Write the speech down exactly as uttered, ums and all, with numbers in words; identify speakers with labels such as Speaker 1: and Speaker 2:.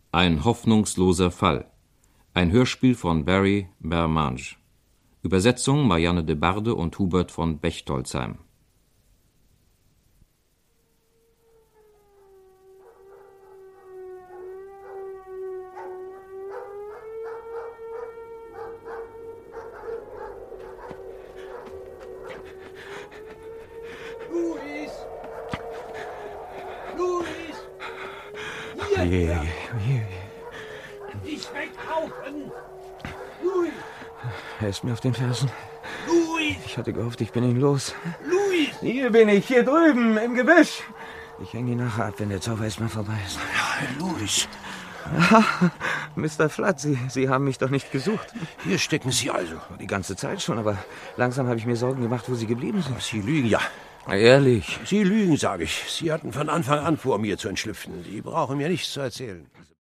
Speaker 1: Ein hoffnungsloser Fall. Ein Hörspiel von Barry Bermange. Übersetzung Marianne de Barde und Hubert von Bechtolzheim.
Speaker 2: Louis! Louis! Hier!
Speaker 3: Hier, hier.
Speaker 2: Nicht weglaufen! Louis!
Speaker 3: Er ist mir auf den Fersen.
Speaker 2: Louis!
Speaker 3: Ich hatte gehofft, ich bin ihn los.
Speaker 2: Louis!
Speaker 3: Hier bin ich, hier drüben, im Gebüsch. Ich hänge ihn nachher ab, wenn der Zauber erstmal vorbei ist.
Speaker 2: Ja, Louis!
Speaker 3: Ah, Mister Flood, Sie, Sie haben mich doch nicht gesucht.
Speaker 2: Hier stecken Sie also.
Speaker 3: Die ganze Zeit schon, aber langsam habe ich mir Sorgen gemacht, wo Sie geblieben sind.
Speaker 2: Sie lügen, ja.
Speaker 3: Ehrlich?
Speaker 2: Sie lügen, sage ich. Sie hatten von Anfang an vor, mir zu entschlüpfen. Sie brauchen mir nichts zu erzählen.